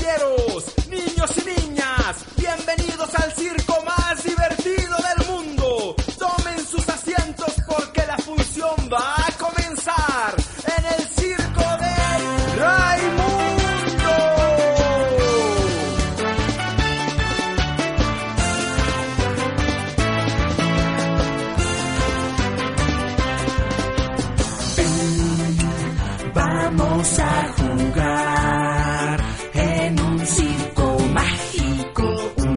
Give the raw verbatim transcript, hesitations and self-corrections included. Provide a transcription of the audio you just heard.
caballeros, niños y niñas, bienvenidos al circo más divertido del mundo. Tomen sus asientos porque la función va a comenzar en el circo de Raimundo. Ven, vamos a jugar.